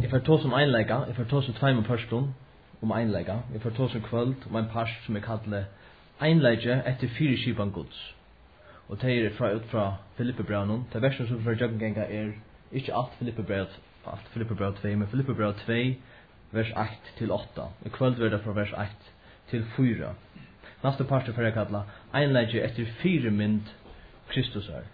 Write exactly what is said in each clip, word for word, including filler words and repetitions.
Jeg får ta som einleika, jeg får ta som tveimen person om einleika. Jeg får ta som kvöld om en pars som jeg kallar einleike etter fire skipan gods. Og det er fra ut fra Filippebraunen. Det versen som for jøggengenga er ikke alt Filippebraut, alt Filippebraut to, men Filippebraut to, vers eitt til åtta. I kvöld verda fra vers eitt til fyra. Neste parster for jeg kalla einleike etter fire mynd Kristus er.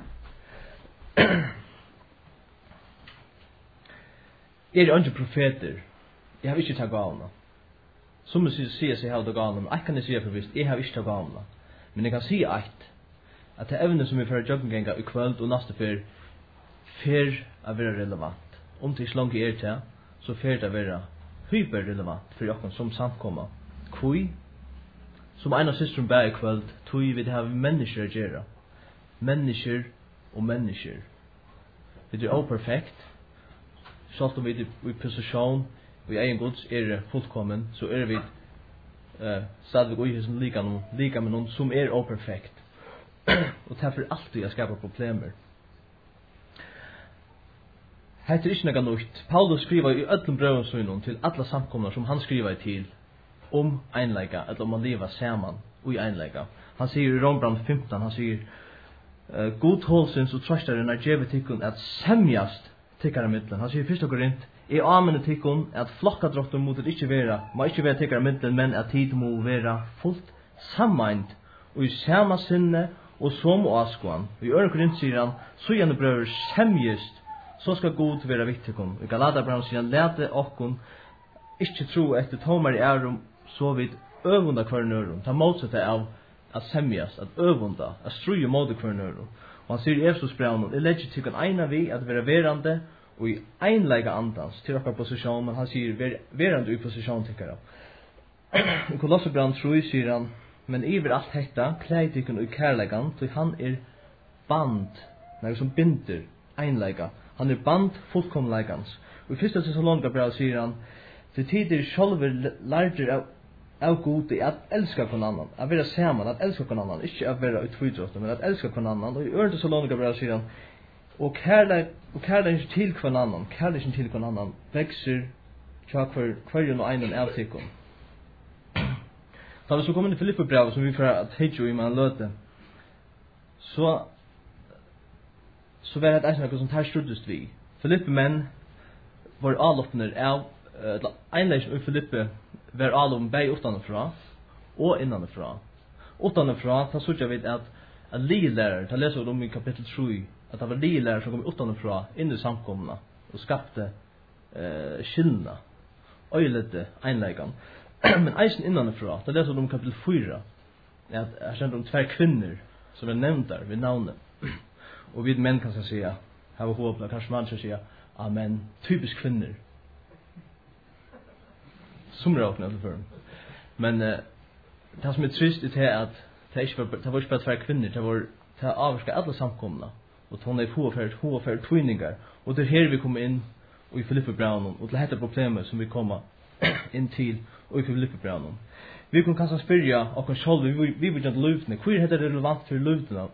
Jeg er ikke profeter. Jeg har ikke tatt gavna. Som jeg sier seg har det gavna, men jeg kan ikke si for visst, jeg har ikke tatt gavna. Men jeg kan si eit, at det evne som vi får jøggengenga i kvöld og neste fyr, fyr å være relevant. Om det ikke langt er til, så fyr det å være hyperrelevant for jokken som samkomma. Kui, som en av systeren bæg i kvöld, tog vi det har mennesker å gjøre. Mennesker og mennesker. Det er operfekt. Sjalt om vi er i posisjon, og i egen gods er fullkommen, så er vi uh, stadig ui som lika, no, lika med noen som er operfekt. Og det er for alltid å skapa problemer. Hette er ikke noe nytt. Paulus skriver i öllum brøven søgnen til alle samkomner som han skriver til om einleika, eller om man lever saman og i einleika. Han sier i Rombrand femton, han sier uh, god hålsins og trøstaren er djevet tikkun at semjast tikkara middelen. Han sier fyrst og grint, i amene tikkun at flokkadrottur mot det ikke vera, må ikke vera tikkara middelen, men at tid må vera fullt sammeind og i sama sinne og som og askoan. Og i øren grint sier han, så gjerne brøver semjist, så skal god vera vittikum. I Galaterbrand sier han, lete okkun ikke tro etter tomar i ærum, så vidt øvunda hver nørum. Ta motsette av at semjas, at øvunda, at struje mot hver nørum. Og han sier i Efesusbrevnen, jeg legger tykken eina vi at være verande og i einleika andans til okkar posisjon, men han sier ver, verande i posisjon tykkara. I Kolossebrevnen tro sier han, men iver alt hetta, klei tykken i kærleikan, til han er band, noe som binder einleika. Han er band fullkomleikans. Og i fyrsta Thessalonика brev sier han, til tider sjálfur lærder av av god i at elska kon annan, at vera saman, at elska kon annan, ikke at vera utfydrott, men at elska kon annan. Og i øren til Salonika brev sier han, og kærleik, og kærleiken til kon annan, kærleiken til kon annan, vekser tja hver, hverjun og einan av tikkun. Da vi så kom inn i Filippe brev, som vi får at heitjo i man løte, så, så var det eisen som her struddest vi. Filippe menn var avloppner av, uh, einleisen i Filippe, var alum bei utanfra og innanfra. Utanfra, ta såg jag vid att att lilærer, ta läser om i kapitel tre, att det var lilærer som kom utanfra in i samkomna och skapte eh skillnad. Öjlete einleikan. Men eisen innanfra, ta läser om kapitel fyra. Att jag kände om två kvinnor som är nämnda vid namnet. Och vid män kan jag säga, här var hoppla kanske man ska säga, amen, typisk kvinnor. Som råkna til før. Men uh, det som er trist er til at det ikke var, det var ikke bare tvær kvinner, det var til å avvarska alle samkomna. Og til hun er hovedferd, hovedferd twiningar. Og det er her vi kommer inn og i Filippe Braunen, og til dette problemet som vi kommer inn til og i Filippe Braunen. Vi kan kanskje spyrja okkur sjálv, vi vi vil gjøre løvdene. Hvor er det relevant for løvdene?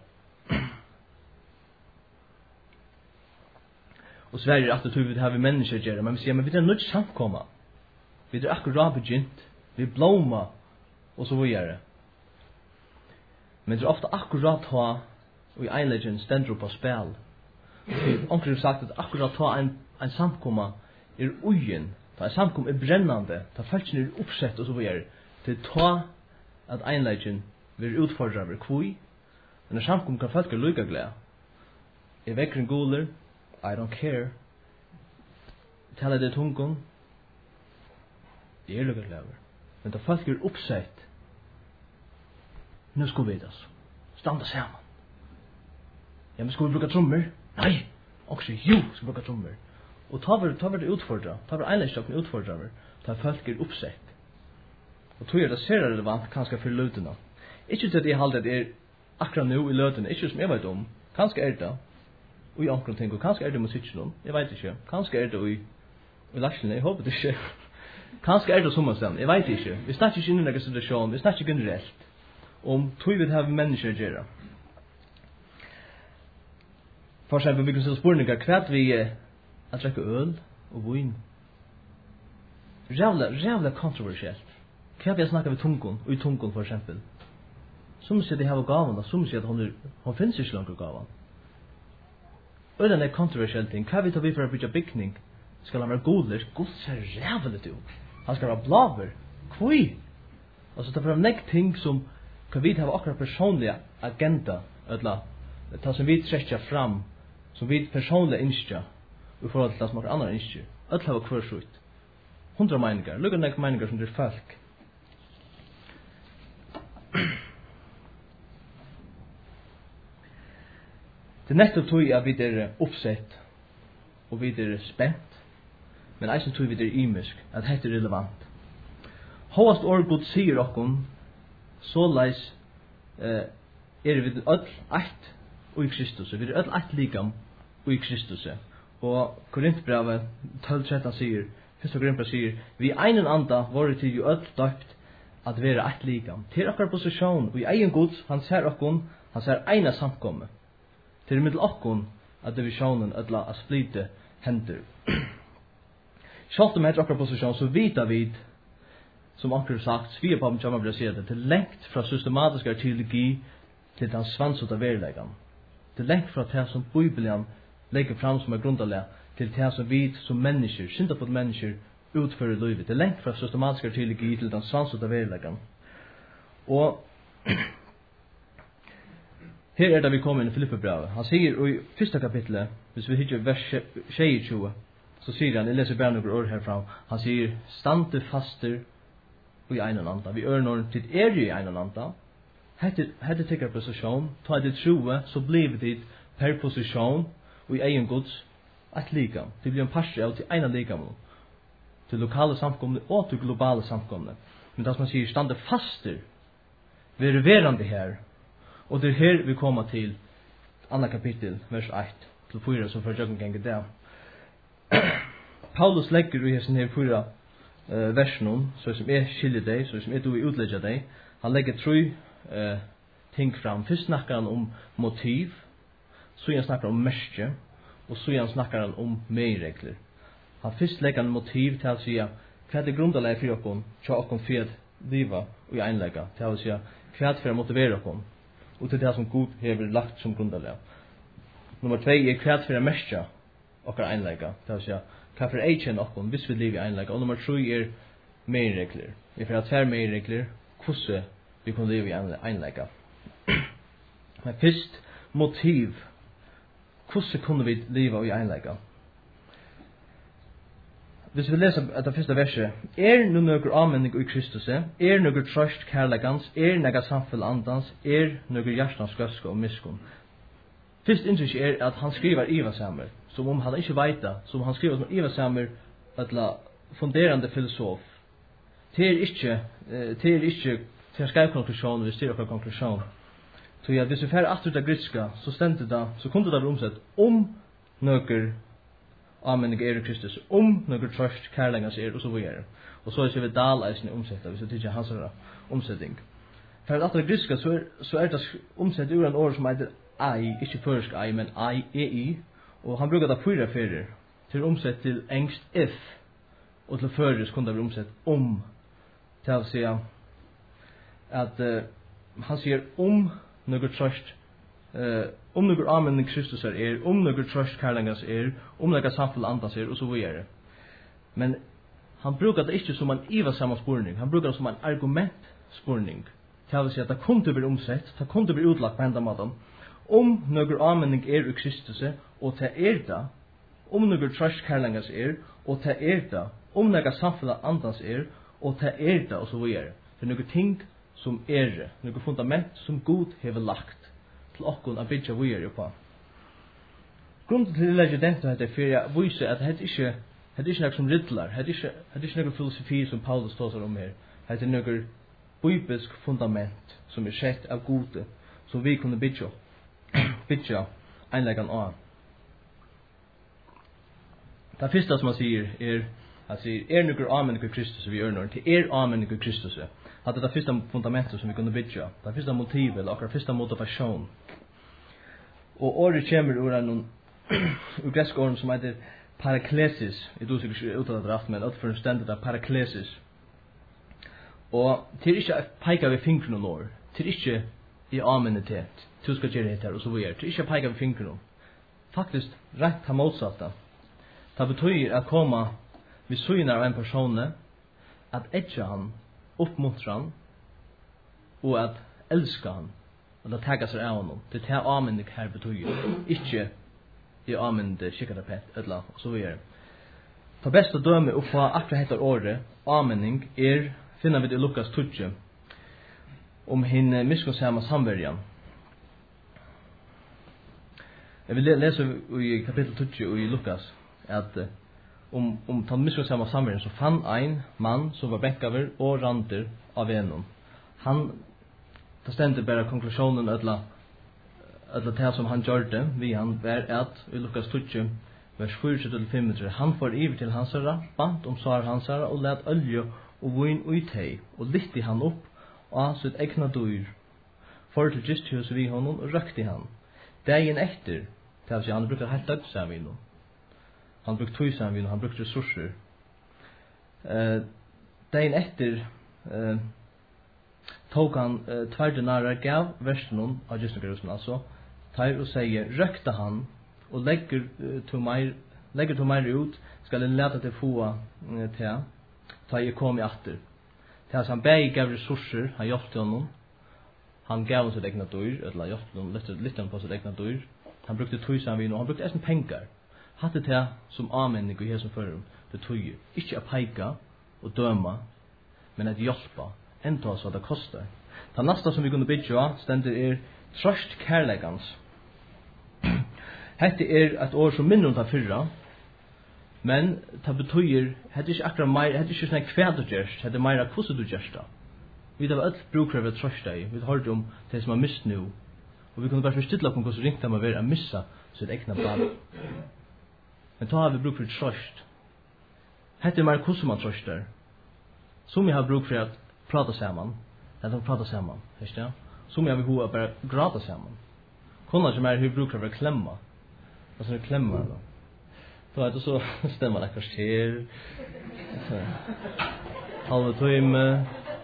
Og Sverige er at det har vi mennesker gjøre, men vi sier, men vi er nødt til samkomma. Vi er akkurat begynt, vi blomma, og så videre. Men det er ofte akkurat ta, og i einleggen stender på spil. Onkel har sagt at akkurat ta en, en samkomma er ugen, ta en samkomma er brennande, ta felsen er oppsett og så videre. Til ta at einleggen vil utfordre over kvui, men når samkomma kan folk er lykka glede. Jeg vekker en goler, I don't care. Tala det tungon, det er lukket lever. Men da folk er oppsett, nå skal vi det, standa sammen. Ja, men skal vi bruka trommer? Nei, også jo skal vi bruka trommer. Og ta var, ta var det utfordra, ta var einleggstokken utfordra over, ta folk er oppsett. Og tog er det ser relevant, kanskje for løtene. Ikke til at jeg halde at det er akkurat nå i løtene, ikke som jeg vet om, kanskje er det, og i omkring ting, og kanskje er det musikken, jeg vet ikke, kanskje er det i, i lakslene, jeg håper det ikke. Kanskje er det som man jeg vet ikke. Vi snakker ikke inn i noen situasjon, vi snakker ikke generelt om tog vi har mennesker å gjøre. For eksempel, vi kan stille spurningar, hva vi er å trekke øl og vin? Rävla, rävla kontroversiellt. Kan vi snacka med tungon, och i tungon för exempel. Som säger det har gåvan, som säger att hon är, hon finns inte långt gåvan. Och den är kontroversiellt ting. Kan vi ta vi för att bygga byggning? Ska han vara godlig? God ser rävligt ut. Han ska vara blaver. Kvui. Alltså det är en ting som kan vi ha akkurat personliga agenda. Eller ta som vi sträcker fram. Som vi personliga inskja. I förhåll till det som andra inskja. Alla har kvarsut. Hundra meningar. Lugga nek meningar som det är folk. Det är nettopp tog att vi är uppsett. Och vi är spänt. Men eisen tog vi er imisk, at det er relevant. Håast årgod sier okkom, så leis eh, er vi öll eitt og i Kristus. Vi er öll eitt likam og i Kristus. Og Korintbrevet tolv tretton sier, Fyrsta Korintbrevet sier, vi einen anda vore til jo öll døpt at være eitt likam. Til okkar posisjon, og i egen gods, han ser okkom, han ser eina samkomme. Til middel okkom, at divisjonen ødla a splite hender. Sjalt om etter akkurat posisjon, så vita vid, som akkurat sagt, svia på om Tjamma blir sier det, til lengt fra systematisk arteologi til den svansut av verleggan. Til lengt fra det som Bibelen legger fram som er grundalega, til det som vi som mennesker, syndafot mennesker, utfører livet. Til lengt fra systematisk arteologi til den svansut av verleggan. Og her er det vi kommer inn i Filippebrevet. Han sier i første kapitlet, hvis vi hittar vers tjugo, så sier han, jeg leser bare noen ord herfra, han sier, stande faster og i einen anda. Vi ør når tid er i einen anda. Hette tikkar posisjon, ta det troe, så blir det per posisjon og i egen gods et likam. Det blir en parse av til ena likam, til lokale samkomne og til globale samkomne. Men det som han sier, stande faster, vi er verande her, og det er her vi kommer til andre kapittel, vers ett til fyra, som for jøkken ganger der. Paulus legger i hessen her fyra uh, versen, så som er skiljer deg, så som er du utlegger deg. Han legger tre uh, ting fram. Først snakker han om motiv, så han snakker om merke, og så han snakker han om meiregler. Han først legger han motiv til å si hva er det grundalega for okkom, tja okkom for at liva og i einlega, til å si hva er det for å motivere okkom, og til det som Gud hever lagt som grundalega. Nummer tvei er hva er det for å merke okkar einlega, til å si hva for ei kjenn okkom, hvis vi liv i einlega, og nummer tre er meiregler. Vi får ha tver meiregler, hvordan vi kan live i einlega. Men først, motiv. Hvordan kunne vi liva i einlega? Hvis vi leser etter første verset, er nu nøkker avmenning i Kristus, er nøkker trøst kærlegans, er nøkker samfunn andans, er nøkker hjertens gøske og miskunn. Fyrst inntrykk er at han skriver ivasamer, som om han ikke vet det, som han skriver som ivasamer, etla funderande filosof. Det er ikke, det er ikke til en skrev konklusjon, hvis det er okker konklusjon. Så ja, hvis vi fer atter det griska, så stendte det, så kunne det være omsett om nøkker avmenning er i Kristus, om nøkker trøst kærlengas er, og så videre. Og så er det vi dal eisen i omsetta, hvis det ikke er hans omsetting. For at atter det griska, så er, så er det omsett ur en ord som heter ei, ikke førsk ei, men ei, ei, og han bruker det fyra ferier, til omsett til engst if, og til føres kunne det være omsett om, til å si at uh, han sier om nøkker trøst, uh, om nøkker avmenning Kristus er, om nøkker trøst kærlengas er, om nøkker samfunn andas er, og så videre. Men han bruker det ikke som en ivasamma spurning, han bruker det som en argumentspurning, til å si at det kunne bli omsett, det kunne bli utlagt på enda maten, om nøkker avmenning er i Kristus, og til er det, om nøkker trøst kærlengas er, og til er det, om nøkker samfunn andas er, og til er det, og så videre. Det er nøkker ting som er, nøkker fundament som Gud hever lagt til okkon a bytja videre på. Grunnen til legge denne heter for jeg viser at det ikke det er ikke noe som riddlar, det er ikke noe filosofi som Paulus tåser om her. Det er noe bibelsk fundament som er sett av Gode, som vi kunne bytja, bytja einleggan av. Det første som han sier er, han sier, er noe avmenning i Kristus vi gjør noe, til er avmenning i Kristus. At det er det første fundamentet som vi kunne bytja, det er første motiv, eller akkurat første motivasjon. Og året kommer ur en ur gresk åren som heter paraklesis. Jeg tror sikkert ikke uttalet rett, men at for en stendet det paraklesis. Og til ikke peika ved fingren og når, til ikke i amenitet, du skal gjøre det her, og så videre, til ikke peika ved fingren. Faktisk rett har motsatta. Det betyr at komme ved syne av en person, at etja han, oppmuntra han, og at elska han, og at tega seg av honom. Det er det amening her betyr, ikke i amenende skikkatapet, eller og så videre. Det beste døme å få akkurat heter året, amening, er finner vi det i Lukas tolv om henne miskunnsamma samverjan. Jeg vil lese i kapittel tolv i Lukas at om om ta miskunnsamma samverjan så fann ein mann som var benkaver og ranter av venom. Han det stendte bare konklusjonen eller eller det som han gjorde vi han var at i Lukas tolv vers fire til fem han får iver til hans herra, bant om svar hans herra og let olje og vin ui tei, og lytti han opp av sitt egna dyr, for til gisthus vi honom og røkti han. Dagen etter, til å si, han brukte helt dødd seg vino. Han brukte tøy seg vino, han brukte ressurser. Uh, dagen etter uh, tok han uh, tvær denarer, gav versen av gisthusgrusen, altså, tar og sier, røkta han, og legger uh, to meir, legger to meir ut, skal en lete til få uh, til ta jeg kom i atter. Til han begge gav ressurser, han hjelpte honom. Han gav honom sitt egna dyr, eller hjelpte honom litt på sitt egna dyr. Han brukte tøysan vin, og han brukte eisen pengar. Hatte til som amenning i hesum førum, det tøyer. Ikke a peika og døma, men at hjelpa, enda så det kostar. Det nasta som vi kunne bygge stender er trøst kærleikans. Hette er et år som minner om det fyrra, men det betyr, det er ikke akkurat mer, det er ikke sånn hva du gjørst, det er mer hvordan du gjørst da. Vi har alt brukere ved trøst deg, vi har hørt om det som er mist nå, og vi kunne bare forstille om hvordan ringt dem å være å missa sitt egna barn. Men da har vi bruk for trøst. Det er mer hvordan man trøster. Som vi har bruk for å prate sammen, det er å prate sammen, ikke det? Som vi har behov å bare grata sammen. Kunne ikke mer vi bruk for å klemma, og så er det klemma da. Då är det så stämmer det kvarter. Halva timme.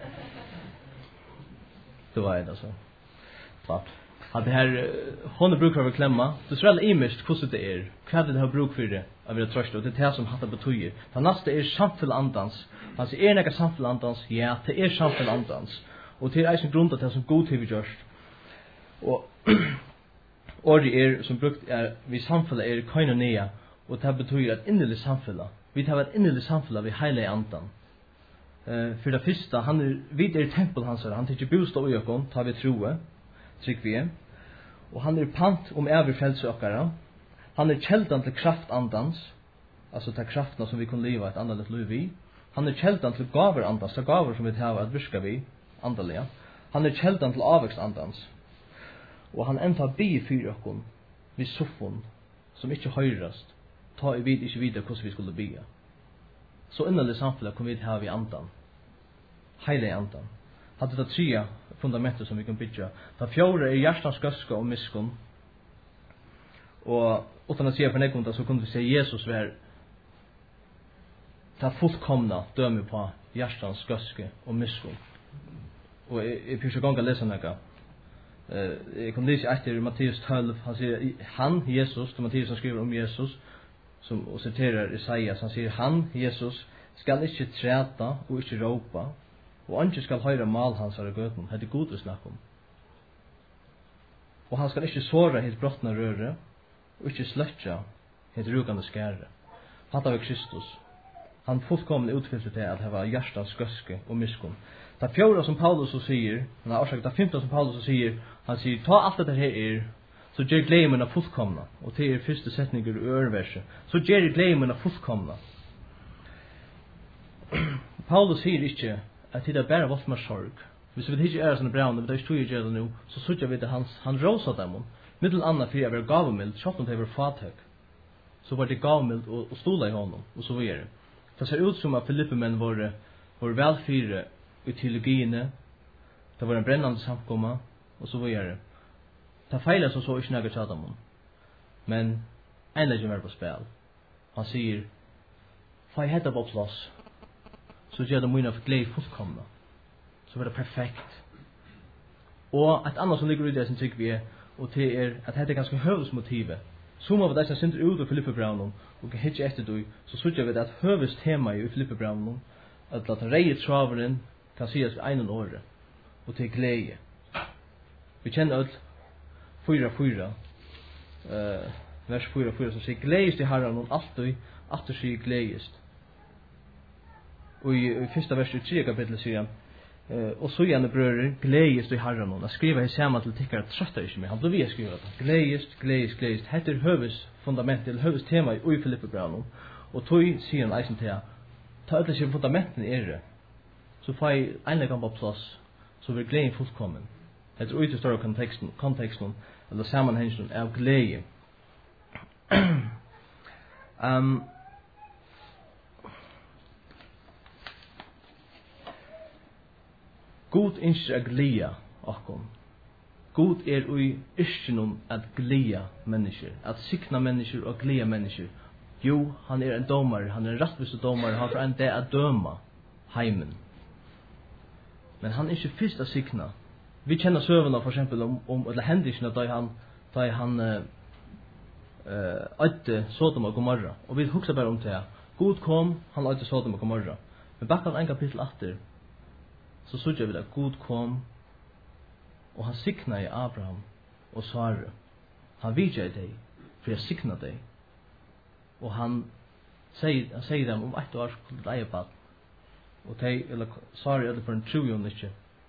Då är det så. Klart. Att det här hon brukar vi klämma. Det är väl imist hur det är. Vad det har bruk för det. Av det tröst och det här som hattar betyder. Det nästa är samtill andans. Alltså är några samtill andans. Ja, det är samtill andans. Och till är sin grund att det som god till vi görs. Och och det är som brukt är vi samfälla är koinonia. Og det betyr at innerlig samfunnet, vi tar et innerlig samfunnet ved hele andan. Uh, for det første, han er, vi er tempel hans, han tar ikke bostad i okken, tar vi troe, trygg vi er. Og han er pant om evig frelse okkara. Han er kjeldan til kraft andans, altså til kraftene som vi kan leva et andaligt liv i. Han er kjeldan til gaver andans, til gaver som vi tar at virka vi, andalige. Han er kjeldan til avvekst andans. Og han enda bi fyr okken, vi soffon, som ikke høyrast. Ta i vid ikke videre hvordan vi skulle bygge. Så innerlig samfunnet kom vi til å ha i andan. Heile i andan. Hadde det tre fundamenter som vi kan bygge. Det fjore er hjertens gøske og miskun. Og utan å si for nekkunda så kunne vi se Jesus være det fullkomna døme på hjertens gøske og miskun. Og jeg, jeg fyrir ikke gang å lese noe. Uh, jeg kan lese etter Matteus tolv. Han sier, han, Jesus, det er Matteus som skriver om Jesus, som og citerar Isaias, han sier, han, Jesus, skal ikke træta og ikke råpa, og han skal høyre mal hans av gøten, det er god å snakke om. Og han skal ikke såre hitt brottna røre, og ikke sløtja hitt rugande skære. Hatt av Kristus. Han fullkomlig utfyllte til at det var hjertens gøske og miskunn. Det fjorda som Paulus så sier, han har årsak, det femta som Paulus så sier, han sier, ta alt dette her er, så gjør glemene fullkomna, og til er første setninger i øreverset, så gjør glemene fullkomna. Paulus sier ikke at det er bare vold med sorg. Hvis vi ikke er sånne braune, vi tar ikke tog i gjør det nå, så sørger vi til hans, han rosa dem om, middel annet for jeg var gavemild, kjøpt om det var fatøk, så var det gavemild og, og stola i honom, og så videre. Det ser ut som at Filippemenn var, var velfyre i teologiene, det var en brennande samkomma, og så videre. Det feilet som så ikke nægget tjata om. Men en leggen var på spil. Han säger, får jag hetta på plats, så gör det mina för glädje fullkomna. Så var det perfekt. Och ett annat som ligger i det som tycker vi är, och det är att det är ganska hövdsmotivet. Som av dessa synder ut av Filippe Brown och hitch efter då, så såg jag att hövds tema i Filippe Brown att att rejet travelen kan sägas vid en år och till glädje. Vi känner att fyra fyra eh vers fyra fyra så säger glädjest i Herren och alltid att det säger glädjest. Och i, i första vers i tredje kapitlet säger han Uh, och så gärna bröder glädjest i Herren och skriva i samma till tycker att trösta inte mer. Han blev vi skriva det. Glädjest, glädjest, glädjest. Heter hövs fundament eller hövs tema i Filippe Brown. Och tog sig en eisen till ta alla sina fundamenten i det. Så får jag en gång på plats så blir glädjen fullkommen. Det är ut i stora kontexten, kontexten eller sammanhangen av glädje. um, God inskjer a glia okkom. God er ui iskjennom at glia mennesker, at sikna mennesker og glia mennesker. Jo, han er en domar, han er en rattvise domar, han får en det a døma heimen. Men han er ikke fyrst a sikna. Vi kjenner søvna for eksempel om, om eller hendisene da han, da han uh, uh, øyde Sodom og Gomorra. Og vi hugsa bare om det. God kom, han øyde Sodom og Gomorra. Men bakkar en kapittel atter, så såg jag väl att Gud kom och han sikna i Abraham och Sara. Han vidjar dig för jag sikna dig. Och han säger, han säger dem om ett år skulle det eie bad. Och de, eller Sara är det för en triljon inte.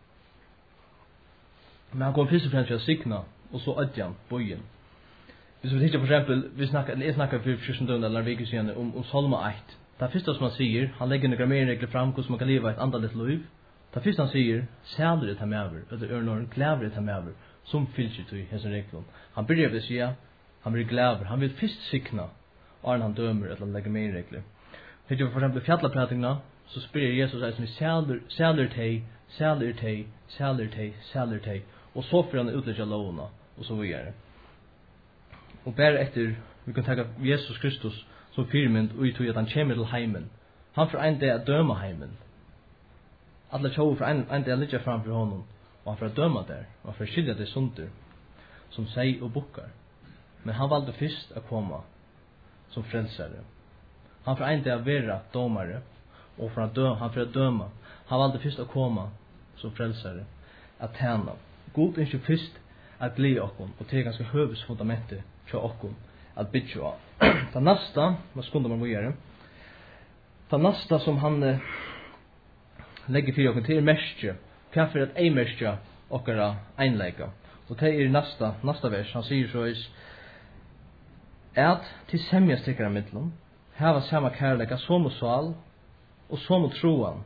Men han kom först och främst för att sikna och så ödjan, bojen. Hvis vi tittar för exempel, vi snackar, eller jag snackar för fjorton eller veckor sedan om, om Salma ett. Det första som han säger, han lägger några mer regler fram hur man kan leva ett andaligt liv. Det första han säger, säller det här med över, eller örnor gläver det här med över, som fylls ut i hans reglum. Han börjar med att säga, han blir gläver, han vill först sikna, och han dömer eller lägger mer regler. Hittar vi för exempel fjallaprätingarna, så spyrir Jesus att vi säller teg, säller teg, säller teg, säller teg, och så får han utlägga lovna, och så vidare. Och bara efter, vi kan tänka Jesus Kristus som fyrmynd, och i att han kommer till heimen. Han får en dag att döma heimen. Alla tjov för en, en del ligger framför honom och han får döma där och han får skilja det sunder som säg och bockar. Men han valde först att komma som frälsare. Han får en del vara domare och för att dö, han får döma. Han valde först att komma som frälsare att tjäna. God är inte först att glädja okkom och det är ganska hövdsfundamentet för okkom att bygga av. Det nästa, vad skundar man göra? Det nästa som han lägger för oss till mestje. Kan för att ej mestje och era einlägga. Och det är nästa nästa vers. Han säger så is att till sämja stickar mittlum. Här var samma kärleka som och sval och som och troan.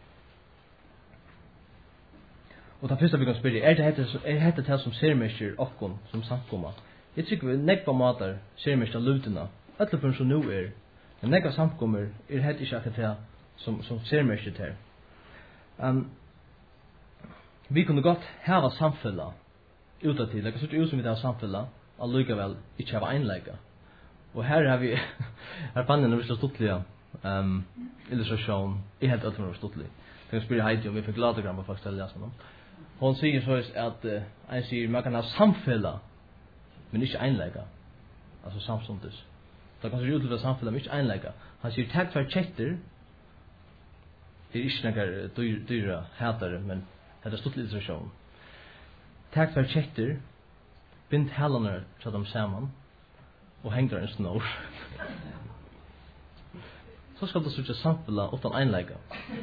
Och det första vi kan spela är det heter är heter det som ser mestje och som samkomma. Jag tycker vi nekva matar ser mestje lutarna. Alla för så nu är. Men nekva samkommer är det inte att det som som ser mestje till. Um, vi kunde gott hava samfella utåt till, det ser ut som vi har samfella, alluga väl inte ha einlägga. Och här har vi här fann en väldigt stottliga um, illustration i helt öppna stottlig. Det kan spela Heidi om vi fick gladagram på faktiskt läsa dem. Hon säger så att uh, jag säger man kan ha samfella men inte einlägga. Alltså samstundes. Det kan se ut som samfella men inte einlägga. Han säger tack för chatter. Det är inte några dyra hätare, men det är stort illustration. Tack för chatter, bind hälarna så de samman, och hängde en snor. Så ska det så att samfella utan einlägga.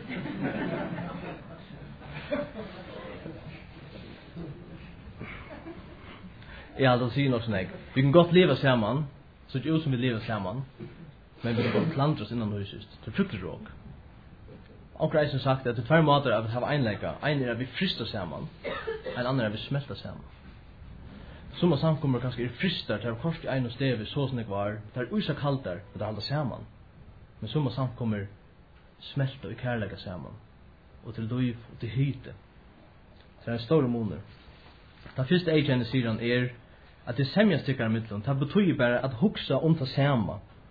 Ja, det säger nog snägg. Vi kan gott leva samman, så det är ju som vi lever samman, men vi kan planta oss innan huset, till frukteråk. Och jag har sagt att det är två måter av att ha einlägga. En är att vi frystar samman. En annan är att vi smälter samman. Som och samkommer kanske är frystar till att korsa i en och steg så som det var. Det är usa kaltar att det håller samman. Men som och samkommer smälta och kärlägga samman. Och till liv och till hyte. Så det är en stor måner. Den första egen sidan är att det sämja stickar i mittlen. Det betyder bara att huxa om det samma.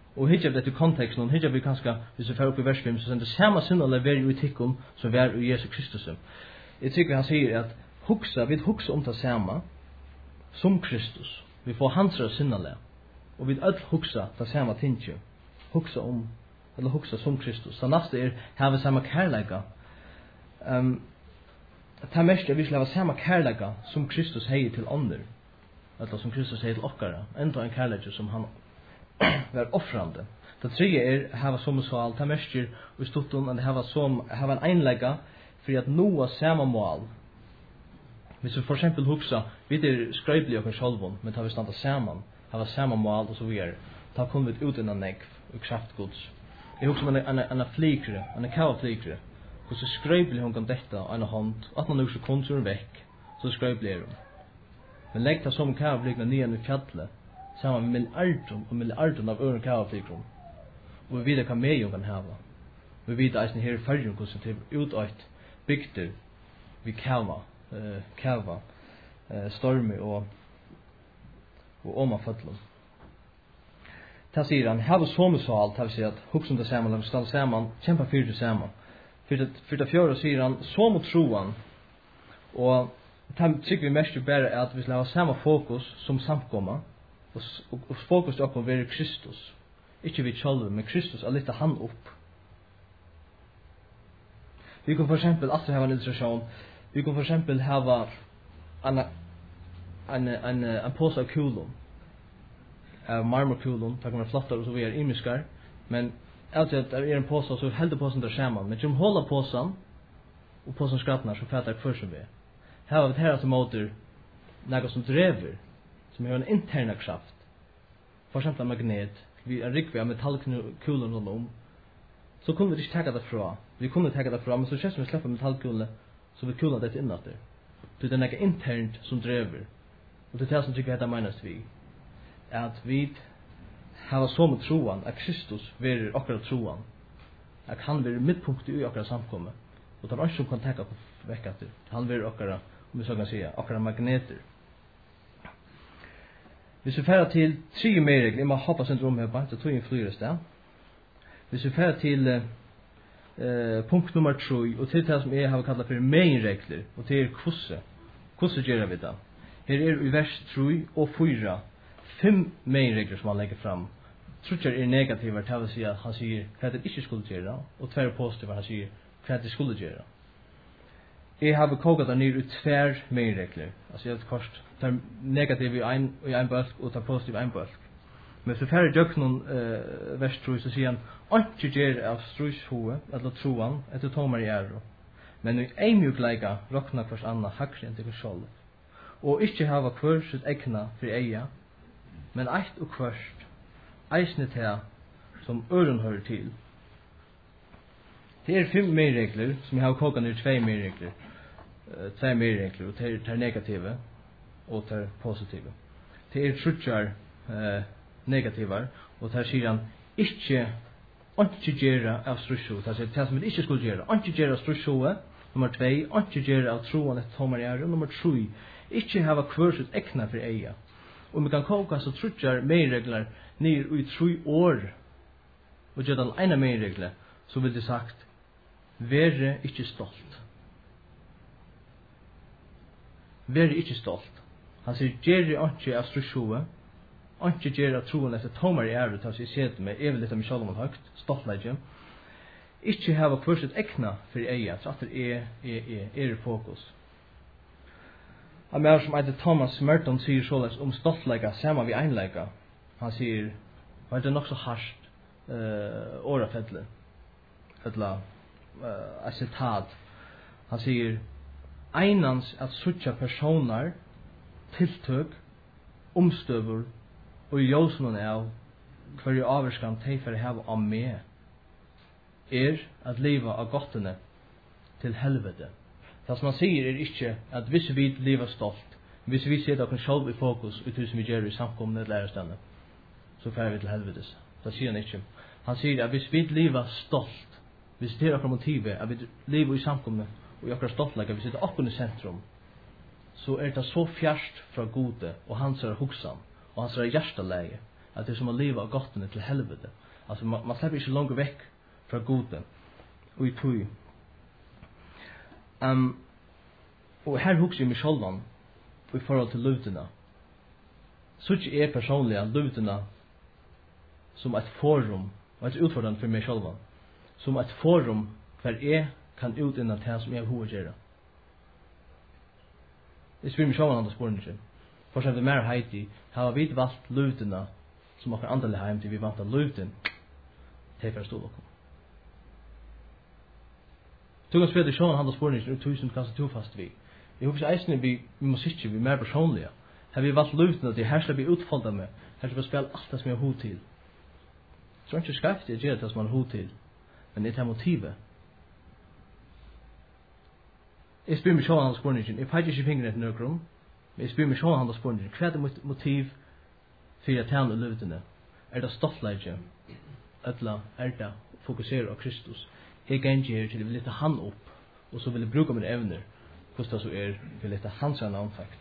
Og hittar vi etter konteksten, og hittar vi kanskje, hvis vi fer opp i vers fem, så er det samme sinnelag vær i tikkum som vær i Jesus Kristus. Jeg tykker han sier at hugsa, vi hugsa om det samme som Kristus. Vi får hans sinnelag, og vi øll hugsa det samme tinge. Hugsa om, eller hugsa som Kristus. Det neste er, her vi samme kærleika. Um, det mest er vi skal ha samme kærleika som Kristus heier til andre. Eller som Kristus heier til okkara. Enda en kærleika som han var offrande. Det tredje er hava som sval, ta mestir og stuttun and hava som hava en einlega for at noa sama mål. Hvis vi for eksempel hugsa, vi er skrøybli okkar sjálvum, men ta vi standa saman, hava sama mål og så vidare. Ta kom vi ut innan negv og kraft Guds. Jeg hugsa om en en flikre, en kava flikre. Kus skrøybli hon kan detta ein hand, at man også kom sur vekk. Så skrøybli er hon. Men legg ta som kava flikna nian i fjallet. Saman med milliardum og milliardum av øren kavaflikrum. Og vi vet hva med kan hava. Vi vet eisen her i fyrjun hvordan til utøyt bygder vi kava, uh, kava, uh, stormi og og oma føtlum. Ta sier han, hava somusval, ta vi sier at hugsa om det saman, la vi stall saman, kjempa fyrir det saman. Fyrir det fjøra sier han, somu troan, og ta tykker vi mest bare at vi skal ha samme fokus som samkomma, og, og, og fokus til okkur være Kristus. Ikke vi sjálfur, men Kristus er litt han opp. Vi kan for eksempel alltid hava en illustration. Vi kan for eksempel hava en, en, en, en påse av kulum. Av marmorkulum, det kan være flottar og så videre imiskar. Men alltid at det er en påse, så heldur påsen der saman. Men som hålla påsen, og påsen skrattnar, så fattar hver som vi er. Her har vi her til måter noe som drever, som har en interna kraft. For eksempel en magnet, vi er rikvi av metallkulen rundt om, så kunne vi ikke tagga det fra. Vi kunne tagga det fra, men så kjent som vi slipper metallkulen, så vi kulen det innatter. Det er noe internt som drever. Og det er det som tykker jeg menes vi. At vi har så med troan, at Kristus verer akkurat troan. At han verer midtpunktet i akkurat samkommet. Og det er ikke som kan tagga vekk etter. Han verer akkurat, om vi så kan si, akkurat magneter. Hvis vi færer til tre merregler, jeg må hoppa sin rom her bare, det tog en flyre sted. Hvis vi færer til uh, punkt nummer tre, og til det som jeg har kallat for meinregler, og til er kvosse. Kvosse gjør vi da? Her er i vers tre og fyra, fem meinregler som han legger fram. Trutjar er negativer til å si at han sier hva det ikke skulle gjøre, og tver positive han sier hva det skulle gjøre. Jeg har kokat det ned i tver meinregler. Altså jeg har kost tar negativ i ein i ein bølk og tar positiv i ein bølk. Men så færre døk noen uh, vers tru, så sier han ikke gjer av strushoe, eller troan, etter tomar i æro. Men i ein mjukleika rokna hvers anna hakri enn til sjálv. Og ikke hava hver sitt egna for eia, men eitt og hverst, eisne til som øren hører til. Det er fem meiregler, som jeg har kokat ned tvei meiregler. Uh, tvei meiregler, og det er negative, og det er positive. Det er trutjar uh, negativar, og det sier han ikke ikke gjøre av strusjo. Det er det som vi ikke skulle gjøre. Ikke gjøre av strusjo, nummer tvei, ikke gjøre av troen et tomar i ære, og nummer tre, ikke hava kvørset ekna for eia. Og vi kan koka så trutjar meiregler ned i tre år, og gjøre den ene meiregle, så vil det sagt, være ikke stolt. Være ikke stolt. Han sier, gjeri ikke av strusjoe, ikke gjeri av troen etter tomar i ære, til å si sete med, jeg vil litt av meg selv om høyt, stoltleidje. Ikke hava kvørset ekna for eia, så at det er, er, er, er i fokus. Han er som etter Thomas Merton sier såleis om stoltleika, sama vi einleika. Han sier, var det nok så harsht, uh, årafedle, fedla, uh, a citat. Han sier, einans at suttja personar, tiltøk, omstøvur, og i jósnun av hver averskan teifar hava av meg, er at leva av gottene til helvete. Det som han sier er ikke at hvis vi lever stolt, hvis vi ser oss selv i fokus ut som vi gjør i samkomne et lærestande, så fer vi til helvetes. Det sier han ikke. Han sier at hvis vi lever stolt, hvis det er akkurat motivet at vi lever i samkomne og i akkurat stoltlega, vi sitter akkurat i sentrum, så er det så fjerst fra gode og hans er hoksan og hans er hjertaleie att det är som att leva av gotten till helvete. Alltså man, man släpper inte långt väck från goden. Och i tog. Um, och här huxar jag mig självan i förhåll till luterna. Så är personligen luterna som ett forum, och ett utfordrande för mig självan. Som ett forum för jag kan utinna det som jag har att göra. Det spyr mig självan andra spårningen. For eksempel mer Haiti, har vi valgt luterna som akkur andelig heim til vi vant av luten til for stål okkom. Tog oss bedre sjån handla spårningen ur tusen kanskje to fast vi. Jeg husker eisne vi, vi må sitte vi mer personlige. Har vi valgt lutena til her skal vi utfolda med, her skal vi spela alt det som jeg har hod til. Så er ikke skreft jeg gjør det som man har hod til, men det er motivet. Jeg spyr meg sjån handla spårningen, jeg peker ikke fingeren etter nøkron, men jeg spyr meg sjån handla spårningen, hva er det motiv for at tjene lutene? Er det stoltleidje? Eller er det fokusere av Kristus? Jeg ganger her til å lette han opp, og så vil jeg bruke mine evner, hvordan det så er, vil lette hans navnfakt.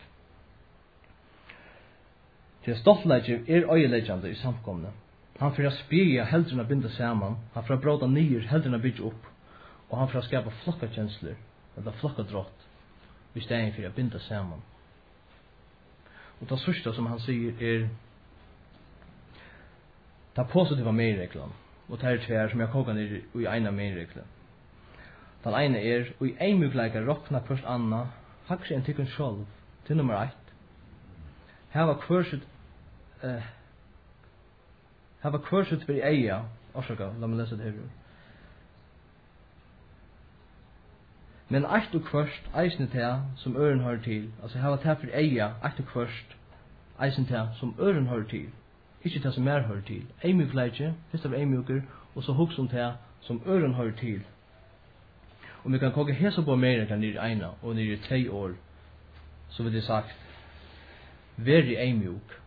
Til stoltleidje er øyeledjande i samkomne. Han får spire heldrene binda sammen, han får bråda nyer heldrene bygge opp, og han får skapa flokkakjensler, eller flokkadrott, i stedet for å binda sammen. Og det sørste som han sier er det positiva medreglen, og det er tver som jeg koker ned i ena medreglen. Den ene er, og i en mugleika rokna først anna, hakse en tykken sjolv, til nummer ett. Her var kvørset, uh, her var kvørset for i eia, orsaka, la meg lese det her. Men eitt og kvørst, eisne til som øren hører til, altså her var til for eia, eitt og kvørst, eisne til som øren hører til. Ikke det som mer hører til. Eimjukleidje, først av eimjuker, og så hugsa om det som øren hører til. Og vi kan kokke hesa på mer enn nere i ena, og nere i tre år, så vil det sagt, veri eimjuk.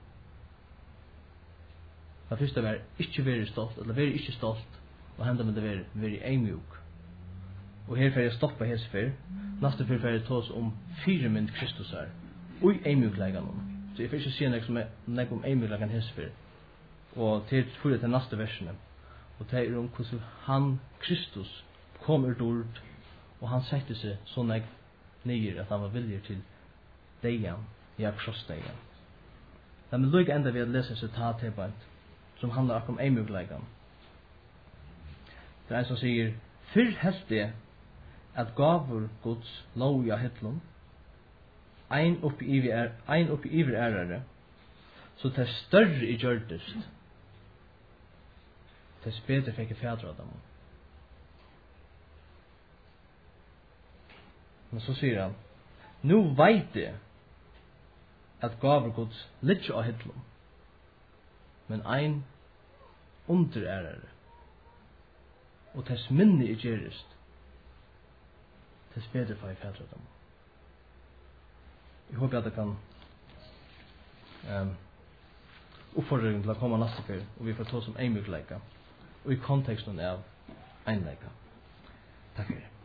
Det første var ikke veri stolt, eller veri ikke stolt, og henda med det veri, veri eimjuk. Og her får jeg stoppa hesa fyr, neste fyr får jeg tås om fire mynd Kristus her, og eimjukleigan. Så jeg får ikke si nek som nek om eimjukleigan hesa fyr. Og til fyrir til neste versene. Og det er om hvordan han, Kristus, kom ur dord, og han sette seg så nek nyer at han var villig til deian, ja, krossdeian. Det er lukk enda vi at lese en sitat her bant, som handler akkur om eimjukleikan. Det er en som sier, fyrr helt det at gavur Guds loja hittlum, ein oppi iver er, ein oppi iver ærare, så det er større i gjørdest, tess bedre fikk jeg fædra dem. Men så sier han, nu veit jeg at gaver Guds litt av hittlum, men ein under ærare, og tess minne i gjerist, tess bedre fikk jeg fædra dem. Jeg håper at det kan um, oppfordringen til å komme neste fyr, og vi får ta som en mykleika, og i konteksten av einleika. Takk for det.